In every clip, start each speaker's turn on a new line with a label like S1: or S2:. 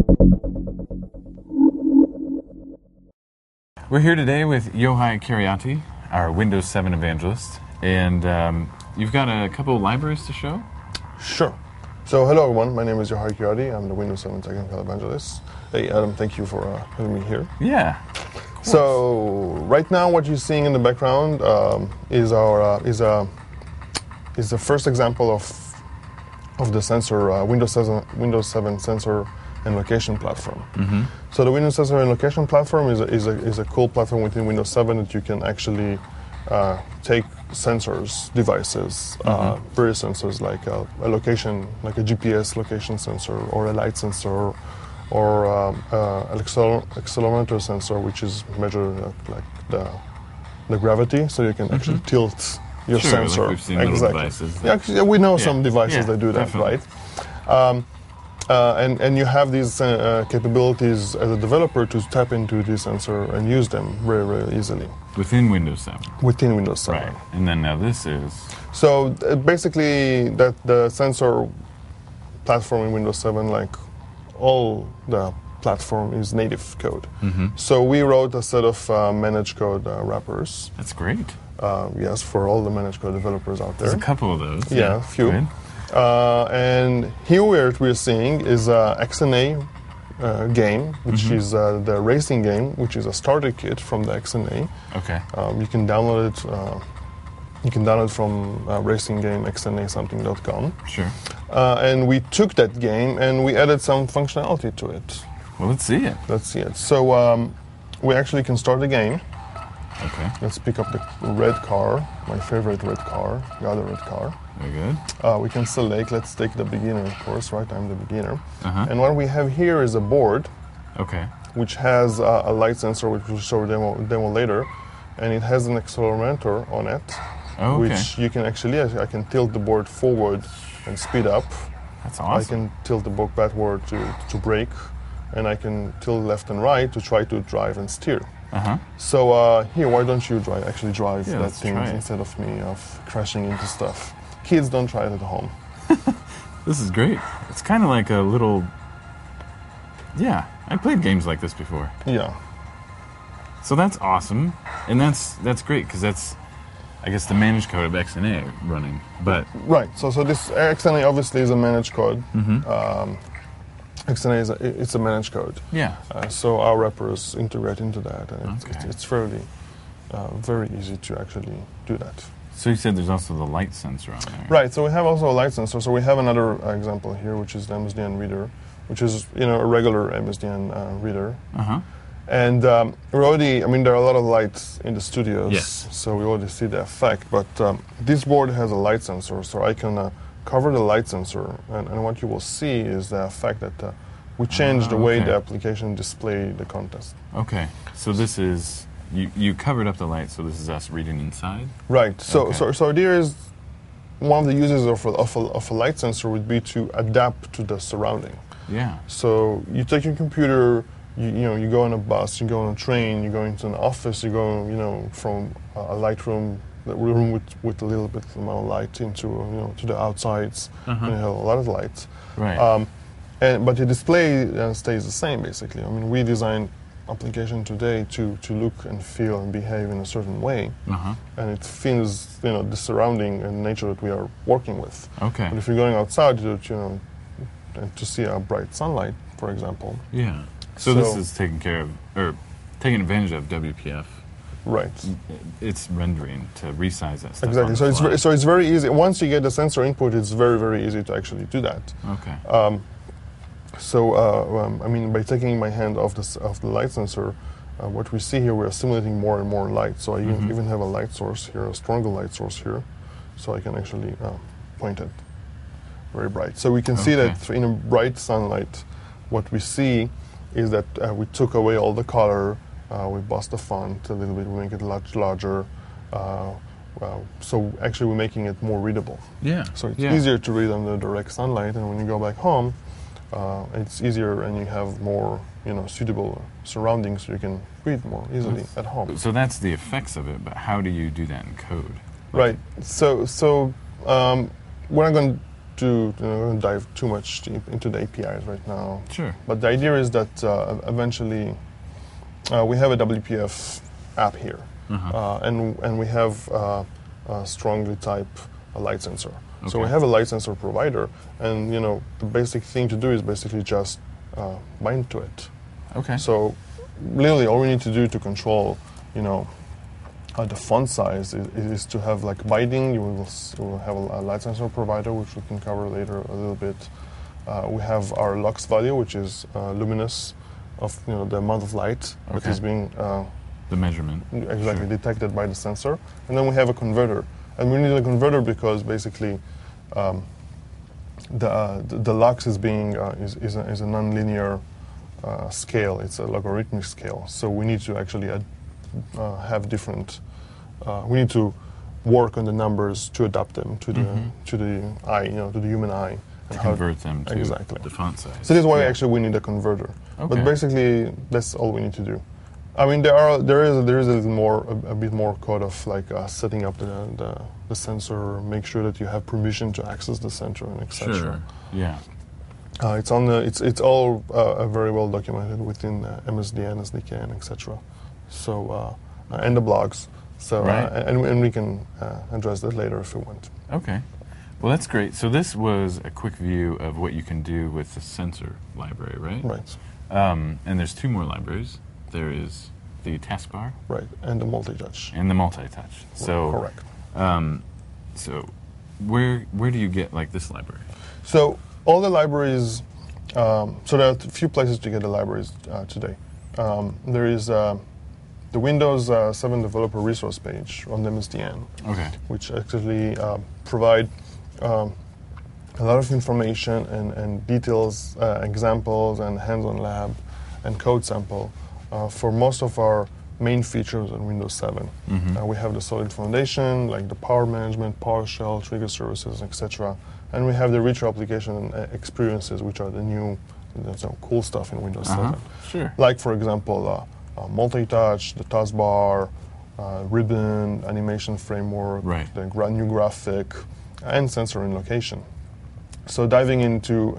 S1: We're here today with Yohai Kiriati, our Windows 7 evangelist, and you've got a couple of libraries to show?
S2: Sure. So hello everyone, my name is Yohai Kiriati, I'm the Windows 7 technical evangelist. Hey Adam, thank you for having me here.
S1: Yeah.
S2: So right now what you're seeing in the background is the first example of the sensor, Windows 7 sensor and location platform.
S1: Mm-hmm.
S2: So the Windows Sensor and Location platform is a cool platform within Windows 7 that you can actually take sensors, devices, various sensors like a location, like a GPS location sensor or a light sensor or an accelerometer sensor, which is measure like the gravity, so you can actually tilt your sensor.
S1: Like we've seen little devices.
S2: Yeah, we know some devices that do that,
S1: definitely.
S2: right? And you have these capabilities as a developer to tap into the sensor and use them very, very easily.
S1: Within Windows 7.
S2: Within Windows 7.
S1: Right. And then now this is...
S2: So basically that the sensor platform in Windows 7, like all the platform, is native code.
S1: Mm-hmm.
S2: So we wrote a set of managed code wrappers.
S1: That's great.
S2: Yes, for all the managed code developers out there.
S1: There's a couple of those.
S2: Yeah, a few.
S1: Good.
S2: And here what we're seeing is a XNA game, which is the racing game, which is a starter kit from the XNA.
S1: Okay.
S2: You can download it. You can download from racing game xnasomething.com.
S1: Sure.
S2: And we took that game and we added some functionality to it.
S1: Well, let's see it.
S2: Let's see it. So we actually can start the game.
S1: Okay.
S2: Let's pick up the red car, my favorite red car, the other red car.
S1: Very good.
S2: We can select, let's take the beginner, of course, right? I'm the beginner.
S1: Uh-huh.
S2: And what we have here is a board,
S1: Okay.
S2: which has a light sensor, which we'll show a demo later, and it has an accelerometer on it,
S1: Oh, okay.
S2: which you can actually, I can tilt the board forward and speed up.
S1: That's awesome.
S2: I can tilt the board backward to brake, and I can tilt left and right to try to drive and steer.
S1: Uh-huh.
S2: So here, why don't you actually drive
S1: Yeah,
S2: that
S1: let's
S2: thing
S1: try it.
S2: instead of me of crashing into stuff. Kids, don't try it at home.
S1: This is great. It's kind of like a little... Yeah, I played games like this before.
S2: Yeah.
S1: So that's awesome. And that's great, because that's, I guess, the managed code of XNA running. But...
S2: Right. So this XNA obviously is a managed code.
S1: Mm-hmm.
S2: XNA it's a managed code.
S1: Yeah.
S2: So our wrappers integrate into that, and
S1: Okay.
S2: it's fairly very easy to actually do that.
S1: So you said there's also the light sensor on there.
S2: Right. So we have also a light sensor. So we have another example here, which is the MSDN reader, which is a regular MSDN reader.
S1: Uh-huh.
S2: And we're already, there are a lot of lights in the studios,
S1: Yes.
S2: so we already see the effect. But this board has a light sensor, so I can cover the light sensor, and what you will see is the effect that we change the way
S1: okay.
S2: the application display the content.
S1: Okay. So this is... You covered up the light, so this is us reading inside?
S2: Right. So
S1: Okay.
S2: so there is one of the uses of a light sensor would be to adapt to the surrounding.
S1: Yeah.
S2: So you take your computer, you go on a bus, you go on a train, you go into an office, you go from a light room with a little bit amount of light into to the outsides.
S1: Uh-huh.
S2: And you have a lot of lights.
S1: Right.
S2: But the display stays the same basically. We designed application today to look and feel and behave in a certain way,
S1: Uh-huh.
S2: and it feels the surrounding and nature that we are working with.
S1: Okay.
S2: But if you're going outside and to see a bright sunlight, for example.
S1: Yeah. So this is taking advantage of WPF.
S2: Right.
S1: It's rendering to resize that stuff.
S2: Exactly.
S1: on
S2: So
S1: the
S2: it's
S1: fly.
S2: it's very easy. Once you get the sensor input, it's very, very easy to actually do that.
S1: Okay.
S2: By taking my hand off the light sensor, what we see here, we are simulating more and more light. So I even have a light source here, a stronger light source here, so I can actually point it very bright. So we can see that in a bright sunlight, what we see is that we took away all the color, we bust the font a little bit, we make it much larger. So actually we're making it more readable.
S1: Yeah.
S2: So it's easier to read under direct sunlight, and when you go back home, it's easier and you have more suitable surroundings, so you can read more easily at home.
S1: So that's the effects of it, but how do you do that in code?
S2: Right. So we're not going to dive too much deep into the APIs right now.
S1: Sure.
S2: But the idea is that eventually we have a WPF app here, and we have a strongly type light sensor.
S1: Okay.
S2: So we have a light sensor provider, and the basic thing to do is basically just bind to it.
S1: Okay.
S2: So literally all we need to do to control, the font size is to have like binding. We'll have a light sensor provider, which we can cover later a little bit. We have our lux value, which is luminous of the amount of light that is being
S1: the measurement
S2: exactly detected by the sensor, and then we have a converter. And we need a converter because basically the lux is being is a nonlinear scale. It's a logarithmic scale. So we need to actually have different. We need to work on the numbers to adapt them to the eye, to the human eye.
S1: To convert them to
S2: exactly
S1: the font size.
S2: So this is why actually we need a converter.
S1: Okay.
S2: But basically that's all we need to do. I mean, there is a bit more code of like setting up the sensor, make sure that you have permission to access the sensor, and etc.
S1: Sure. Yeah.
S2: It's all very well documented within MSDN, SDK, and etc. So and the blogs. So
S1: right.
S2: And we can address that later if you want.
S1: Okay. Well, that's great. So this was a quick view of what you can do with the sensor library, right?
S2: Right.
S1: And there's two more libraries. There is the taskbar.
S2: Right, and the multi-touch.
S1: And the multi-touch. So
S2: correct.
S1: So where do you get like this library?
S2: So all the libraries. So there are a few places to get the libraries today. There is the Windows 7 developer resource page on the MSDN,
S1: Okay.
S2: which actually provide a lot of information and details, examples, and hands-on lab and code sample for most of our main features on Windows 7. We have the solid foundation, like the power management, PowerShell, trigger services, etc. And we have the richer application experiences, which are the new, cool stuff in Windows 7.
S1: Sure.
S2: Like, for example, multi-touch, the taskbar, ribbon, animation framework,
S1: Right.
S2: the new graphic, and sensor and location. So diving into,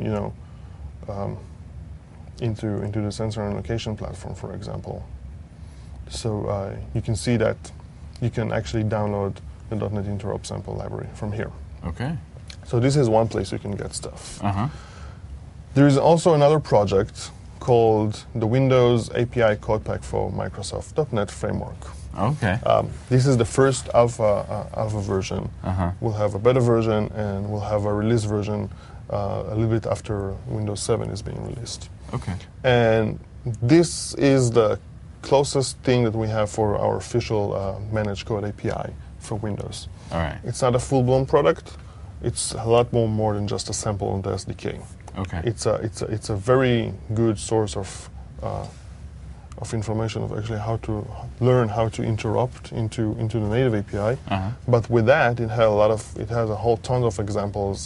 S2: into the sensor and location platform, for example. So you can see that you can actually download the .NET Interop sample library from here.
S1: Okay.
S2: So this is one place you can get stuff.
S1: Uh-huh.
S2: There is also another project called the Windows API Code Pack for Microsoft .NET Framework.
S1: Okay.
S2: This is the first alpha version. We'll have a beta version, and we'll have a release version a little bit after Windows 7 is being released.
S1: Okay.
S2: And this is the closest thing that we have for our official managed code API for Windows.
S1: All right.
S2: It's not a full-blown product. It's a lot more than just a sample on the SDK.
S1: Okay.
S2: It's a very good source of information of actually how to learn how to interrupt into the native API. But with that, it has a whole ton of examples.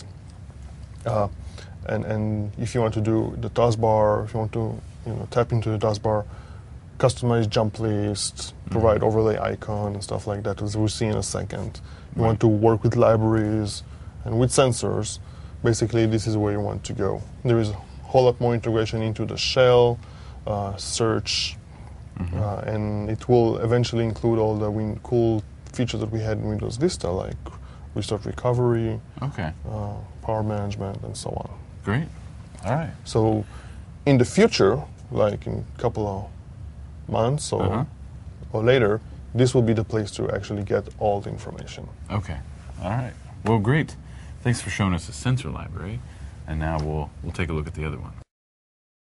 S2: And if you want to do the taskbar, if you want to tap into the taskbar, customize jump lists, provide overlay icon and stuff like that, as we'll see in a second. You want to work with libraries and with sensors. Basically, this is where you want to go. There is a whole lot more integration into the shell, search, and it will eventually include all the cool features that we had in Windows Vista, like restart recovery,
S1: Okay.
S2: power management, and so on.
S1: Great. All right.
S2: So in the future, like in a couple of months or later, this will be the place to actually get all the information.
S1: Okay. All right. Well, great. Thanks for showing us the sensor library, and now we'll take a look at the other one.